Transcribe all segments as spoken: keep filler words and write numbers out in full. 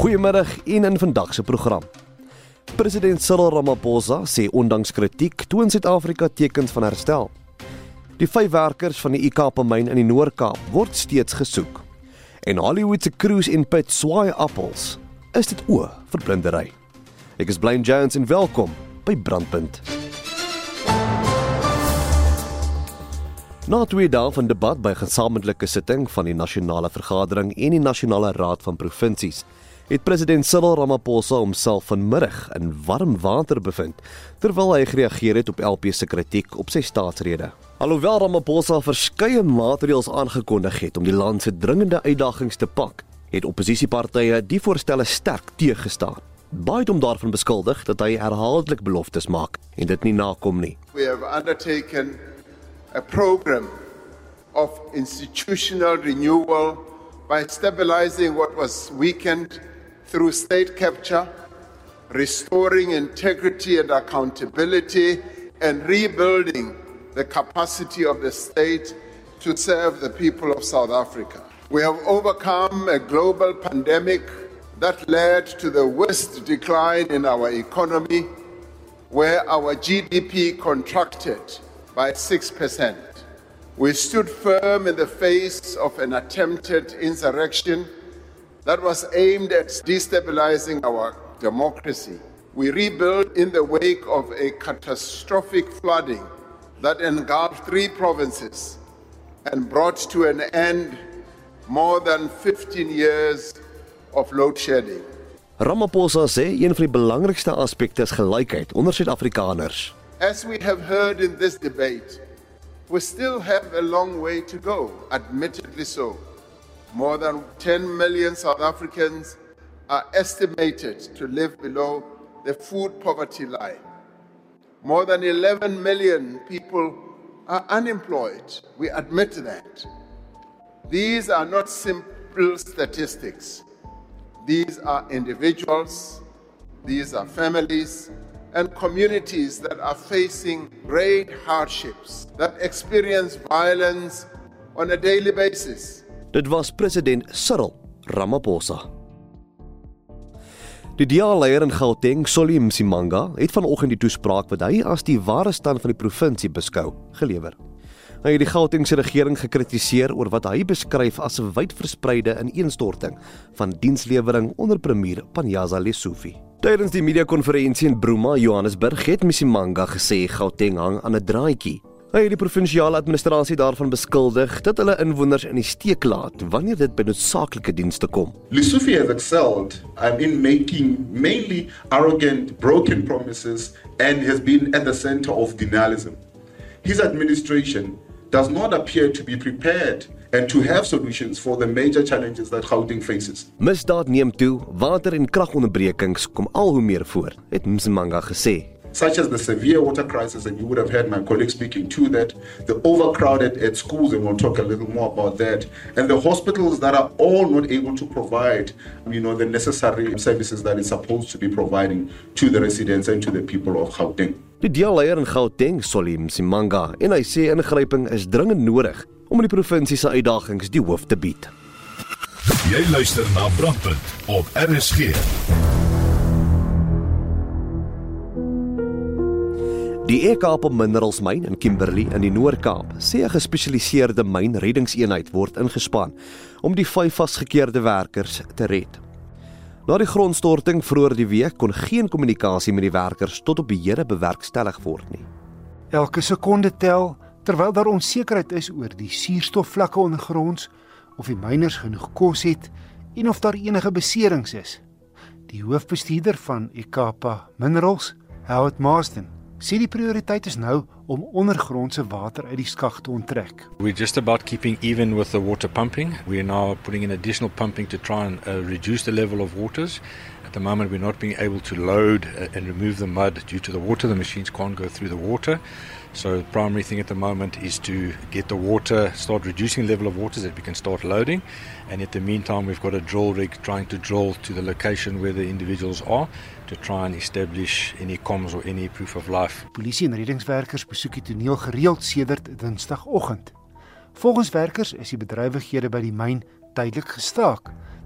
Goeiemiddag en in vandag se program. President Cyril Ramaphosa sê ondanks kritiek toon Suid-Afrika tekens van herstel. Die vyf werkers van die Ikapa-myn in die Noord-Kaap word steeds gesoek. En Hollywood se cruise en pit swaai appels. Is dit oë vir blindery? Ek is Blaine Jones en welkom by Brandpunt. Na twee dae van debat by gesamentlike sitting van die Nasionale Vergadering en die Nasionale Raad van Provinsies, het president Cyril Ramaphosa homself vanmiddag in warm water bevind, terwyl hy gereageer het op L P se kritiek op sy staatsrede. Alhoewel Ramaphosa verskeie maatreëls aangekondig het om die land se dringende uitdagings te pak, het opposisiepartye die voorstelle sterk teëgestaan. Baie het hom daarvan beskuldig dat hy herhaaldelik beloftes maak en dit nie nakom nie. We have undertaken a program of institutional renewal by stabilizing what was weakened through state capture, restoring integrity and accountability, and rebuilding the capacity of the state to serve the people of South Africa. We have overcome a global pandemic that led to the worst decline in our economy, where our G D P contracted by six percent. We stood firm in the face of an attempted insurrection that was aimed at destabilizing our democracy. We rebuilt in the wake of a catastrophic flooding that engulfed three provinces and brought to an end more than fifteen years of load shedding. Ramaphosa sê een van die belangrikste aspekte is gelykheid onder Suid-Afrikaners. As we have heard in this debate, we still have a long way to go, admittedly so. More than ten million South Africans are estimated to live below the food poverty line. More than eleven million people are unemployed. We admit that. These are not simple statistics. These are individuals, these are families, and communities that are facing great hardships, that experience violence on a daily basis. Dit was president Cyril Ramaphosa. Die D A-leier in Gauteng, Solly Msimanga, het vanoggend die toespraak wat hy as die ware stand van die provinsie beskou, gelewer. Hy het die Gautengse regering gekritiseer oor wat hy beskryf as 'n wydverspreide ineenstorting van dienslewering onder premier Panyaza Lesufi. Tydens die mediakonferensie in Bruma, Johannesburg, het Msimanga gesê Gauteng hang aan 'n draadjie. Hy het die provinsiale administrasie daarvan beskuldig dat hulle inwoners in die steek laat wanneer dit by noodsaaklike dienste kom. Lesufi has excelled um, in making mainly arrogant, broken promises and has been at the center of denialism. His administration does not appear to be prepared and to have solutions for the major challenges that Gauteng faces. Misdaad neem toe, water- en kragonderbrekings kom al hoe meer voor, het Msimanga gesê. Such as the severe water crisis, and you would have heard my colleague speaking to that, the overcrowded at schools, and we'll talk a little more about that, and the hospitals that are all not able to provide, you know, the necessary services that it's supposed to be providing to the residents and to the people of Gauteng. Die D A-leier in Gauteng, Solly Msimanga, en hy sê ingryping is dringend nodig om die provinsie se uitdagings die hoof te bied. Jy luister na Brandpunt op R S G. Die Ikapa Minerals myn in Kimberley in die Noord-Kaap sê 'n gespesialiseerde mynreddingseenheid word ingespan om die vyf vasgekeerde werkers te red. Na die grondstorting vroeër die week kon geen kommunikasie met die werkers tot op die Here bewerkstellig word nie. Elke sekonde tel, terwyl daar onsekerheid is oor die suurstofvlakke ondergronds, of die myners genoeg kos het en of daar enige beserings is. Die hoofbestuurder van Ikapa Minerals, Howard Marsden, sê die prioriteit is nou om ondergrondse water uit die skag te onttrek. We're just about keeping even with the water pumping. We are now putting in additional pumping to try and uh, reduce the level of waters. At the moment, we're not being able to load uh, and remove the mud due to the water. The machines can't go through the water. So the primary thing at the moment is to get the water, start reducing the level of water so that we can start loading. And in the meantime, we've got a drill rig trying to drill to the location where the individuals are to try and establish any comms or any proof of life. Polisie en reddingswerkers besoek die toneel gereeld sedert Dinsdagoggend. Volgens werkers is die bedrywighede by die myn tydelik gestaak,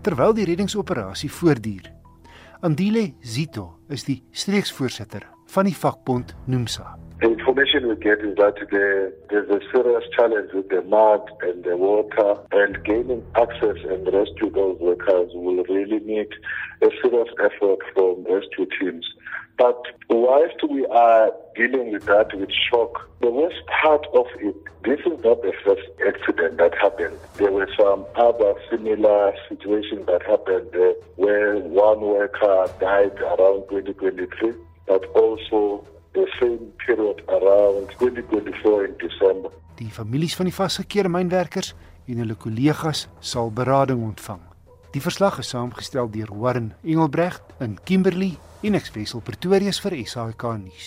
terwyl die reddingsoperasie voortduur. Andile Zito is die streeksvoorsitter van die vakbond NUMSA. The information we get is that there, there's a serious challenge with the mud and the water, and gaining access and rescue those workers will really need a serious effort from rescue teams. But whilst we are dealing with that with shock, the worst part of it, this is not the first accident that happened. There were some other similar situations that happened uh, where one worker died around twenty twenty-three, but also the same period around twenty twenty-four in December. Die families van die vasgekeerde mynwerkers en hulle kollegas sal berading ontvang. Die verslag is saamgestel deur Warren Engelbrecht in Kimberley en ek Wessel Pretorius vir S A K nuus.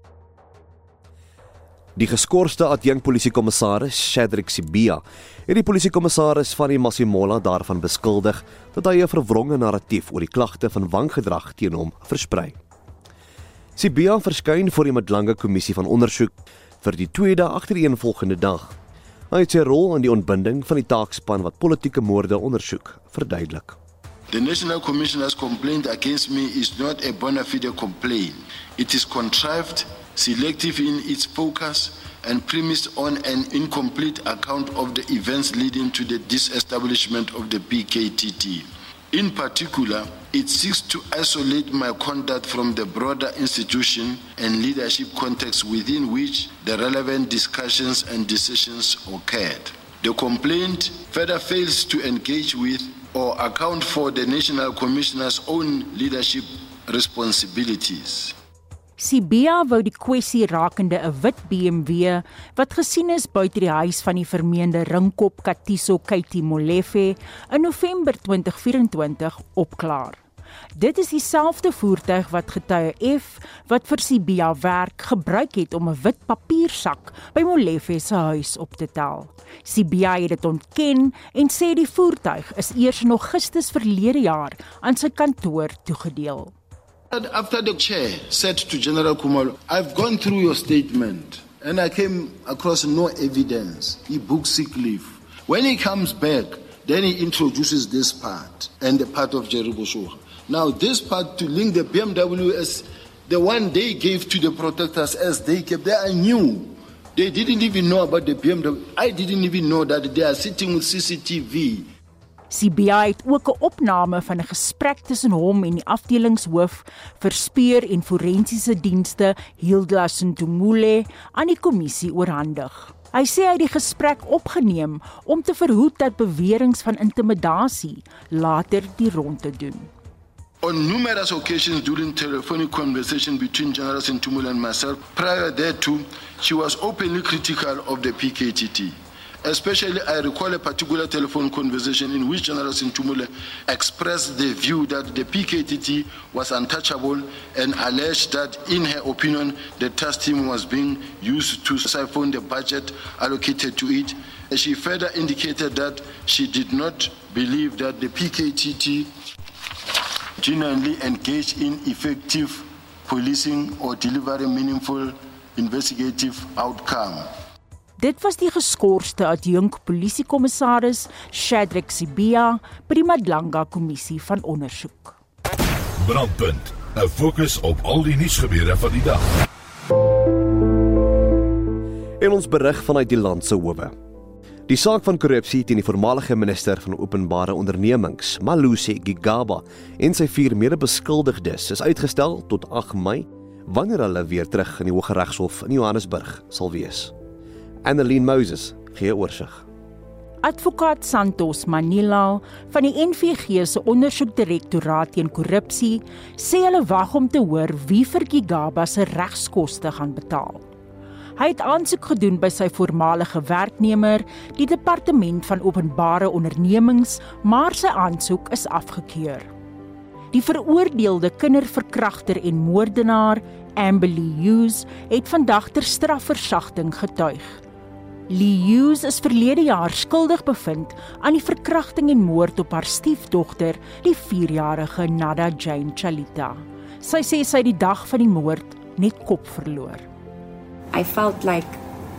Die geskorste adjunkpolisiekommissaris Shadrack Sibia het die polisiekommissaris van die Masimola daarvan beskuldig dat hy 'n verwronge narratief oor die klagte van wangedrag teen hom versprei. Sibia verskyn voor die Madlanga Kommissie van ondersoek vir die tweede agtereenvolgende dag. Hy het sy rol in die ontbinding van die taakspan wat politieke moorde ondersoek verduidelik. The National Commissioner's complaint against me is not a bona fide complaint. It is contrived, selective in its focus, and premised on an incomplete account of the events leading to the disestablishment of the P K T T. In particular, it seeks to isolate my conduct from the broader institution and leadership context within which the relevant discussions and decisions occurred. The complaint further fails to engage with or account for the National Commissioner's own leadership responsibilities. Sibia wou die kwessie rakende 'n wit B M W wat gesien is buite die huis van die vermeende ringkop Katiso Katie Molefe in November twintig vyf-en-twintig opklaar. Dit is dieselfde voertuig wat getuie F, wat vir Sibia werk, gebruik het om 'n wit papiersak by Molefe se huis op te tel. Sibia het dit ontken en sê die voertuig is eers in Augustus verlede jaar aan sy kantoor toegedeel. After the chair said to General Khumalo, I've gone through your statement and I came across no evidence. He booked sick leave. When he comes back, then he introduces this part and the part of Jerry Boshoga. Now this part to link the B M W as the one they gave to the protectors as they kept there, I knew. They didn't even know about the B M W. I didn't even know that they are sitting with C C T V. Sibia het ook 'n opname van 'n gesprek tussen hom en die afdelingshoof vir speur en forensiese dienste Hilda Sintumule aan die kommissie oorhandig. Hy sê hy het die gesprek opgeneem om te verhoed dat beweringe van intimidasie later die ronde doen. On numerous occasions during telephonic conversation between General Sintumule and myself, prior thereto, she was openly critical of the P K T T. Especially, I recall a particular telephone conversation in which General Sintumule expressed the view that the P K T T was untouchable and alleged that, in her opinion, the task team was being used to siphon the budget allocated to it. She further indicated that she did not believe that the P K T T genuinely engaged in effective policing or delivering meaningful investigative outcome. Dit was die geskorste adjunk polisiekommissaris Shadrack Sibia by die Madlanga Kommissie van ondersoek. Brandpunt, 'n fokus op al die nuusgebeure van die dag. En ons berig vanuit die land se howe. Die saak van korrupsie teen die voormalige minister van openbare ondernemings, Malusi Gigaba, en sy vier mede-beskuldigdes is uitgestel tot agt Mei, wanneer hulle weer terug in die Hooggeregshof in Johannesburg sal wees. Annelien Moses gee oorsig. Advokaat Santos Manila van die N V G se ondersoekdirektoraat teen korrupsie sê hulle wag om te hoor wie vir Gigaba se regskoste gaan betaal. Hy het aansoek gedoen by sy voormalige werknemer, die Departement van Openbare Ondernemings, maar sy aansoek is afgekeur. Die veroordeelde kinderverkragter en moordenaar, Amber Lee Hughes, het vandag ter strafversagting getuig. Lee Hughes is verlede jaar skuldig bevind aan die verkrachting en moord op haar stiefdogter, die vierjarige Nada Jane Chalita. Sy sê sy die dag van die moord net kop verloor. I felt like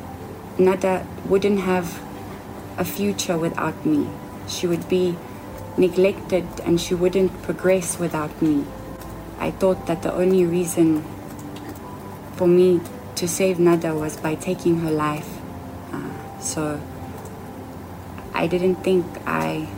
Nada wouldn't have a future without me. She would be neglected and she wouldn't progress without me. I thought that the only reason for me to save Nada was by taking her life. Uh, so I didn't think I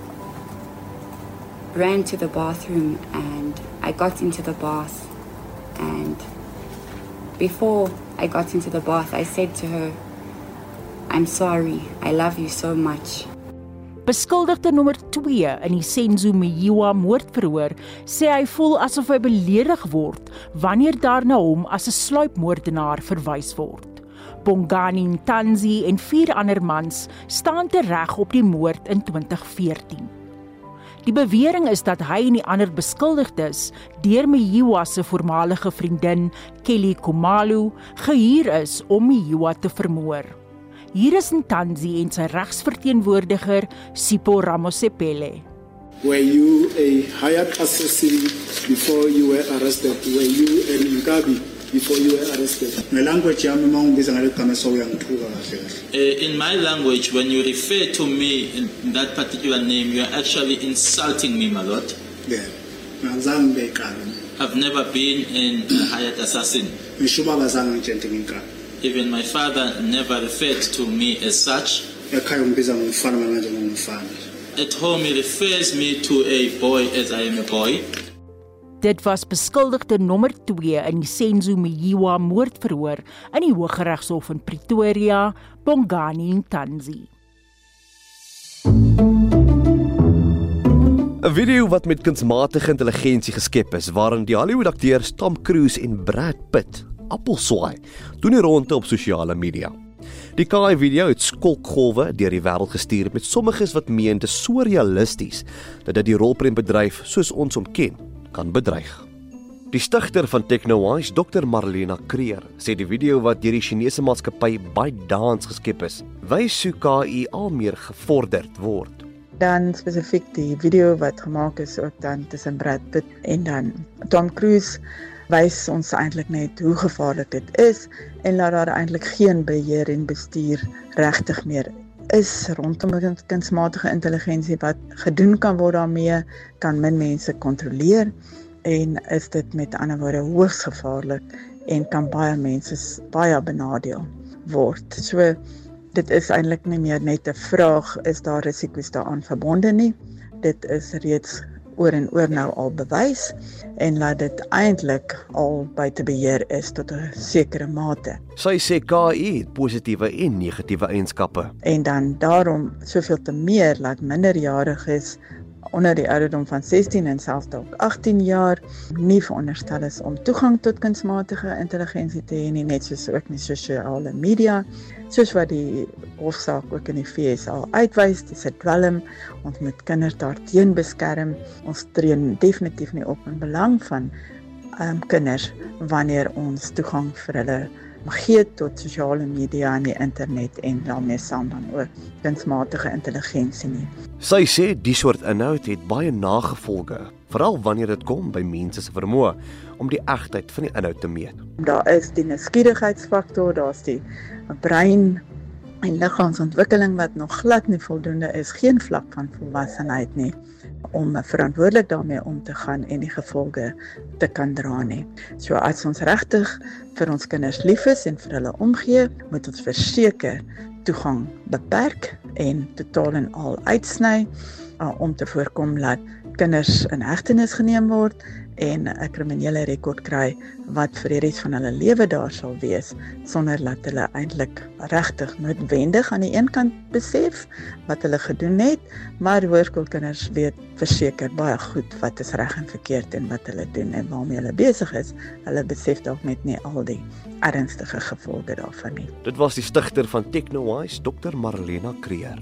ran to the bathroom and I got into the bath, and before I got into the bath I said to her, I'm sorry, I love you so much. Beskuldigde nommer twee in die Senzo Meyiwa moordverhoor sê hy voel asof hy beledig word wanneer daar na hom as 'n sluipmoordenaar verwys word. Bongani Ntanzi en vier ander mans staan tereg op die moord in twintig veertien. Die bewering is dat hy en die ander beskuldigdes deur Meyiwa se voormalige vriendin Kelly Khumalo gehuur is om Meyiwa te vermoor. Hier is Ntanzi en sy regsverteenwoordiger Sipho Ramosepele. Were you a hired assassin before you were arrested? Were you an Inkabi before you were arrested? In my language, when you refer to me in that particular name, you are actually insulting me, my lord. Yeah. I've never been an a hired assassin. Even my father never referred to me as such. At home he refers me to a boy as I am a boy. Dit was beskuldigde nommer twee in die Senzo Meyiwa moordverhoor in die Hooggeregshof in Pretoria, Bongani Ntanzi. 'n Video wat met kunsmatige intelligensie geskep is, waarin die Hollywood-akteurs Tom Cruise en Brad Pitt appelswaai, doen die ronde op sosiale media. Die K I-video het skolkgolwe deur die wêreld gestuur met sommiges wat meen dit is so realisties dat dit die rolprentbedryf soos ons hom ken kan bedreig. Die stigter van TechnoWise, dokter Marlena Creer, sê die video wat deur die Chinese maatskappy ByteDance geskep is, wys hoe K I al meer gevorderd word. Dan spesifiek die video wat gemaak is ook dan tussen Brad Pitt en dan Tom Cruise, wys ons eintlik net hoe gevaarlik dit is en dat daar eintlik geen beheer en bestuur regtig meer is rondom kunsmatige intelligensie. Wat gedoen kan word daarmee, kan min mense kontroleer en is dit met ander woorde hoogs gevaarlik en kan baie mense baie benadeel word. So dit is eintlik nie meer net 'n vraag, is daar risiko's daaraan verbonde nie. Dit is reeds oor en oor nou al bewys en laat dit eintlik al buite beheer is tot 'n sekere mate. Sy sê K I het positiewe en negatiewe eienskappe. En dan daarom soveel te meer laat minderjariges onder die ouderdom van sestien en selfs dalk agttien jaar nie veronderstel is om toegang tot kunsmatige intelligensie te hê nie, net soos ook nie sosiale media, soos wat die hofsaak ook in die V S A uitwys. Dis 'n dwelm, ons moet kinders daarteen beskerm. Ons tree definitief nie op in belang van um, kinders wanneer ons toegang vir hulle gee tot sosiale media en die internet en daarmee saam dan ook kunsmatige intelligensie nie. Sy sê die soort inhoud het baie nagevolge, veral wanneer dit kom by mense se vermoë om die egtheid van die inhoud te meet. Daar is die nuuskierigheidsfaktor, daar's die brein en liggaamsontwikkeling wat nog glad nie voldoende is, geen vlak van volwassenheid nie, om verantwoordelik daarmee om te gaan en die gevolge te kan dra nie. So as ons regtig vir ons kinders lief is en vir hulle omgee, moet ons verseker toegang beperk en totaal en al uitsny uh, om te voorkom dat kinders in hegtenis geneem word en 'n kriminele rekord kry wat vir die res van hulle lewe daar sal wees, sonder dat hulle eintlik regtig noodwendig aan die een kant besef wat hulle gedoen het, maar hoërskoolkinders weet verseker baie goed wat is reg en verkeerd en wat hulle doen en waarmee hulle besig is. Hulle besef dalk net nie al die ernstige gevolge daarvan nie. Dit was die stigter van TechnoWise, dokter Marlena Creer.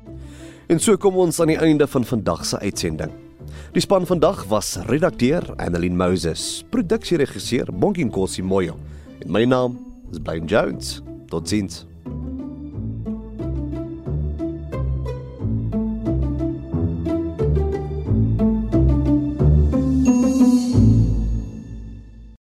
En so kom ons aan die einde van vandag se uitsending. Die span vandag was redakteur Annelien Moses, produksieregisseur Bonginkosi Moyo en my naam is Brian Jones. Tot ziens.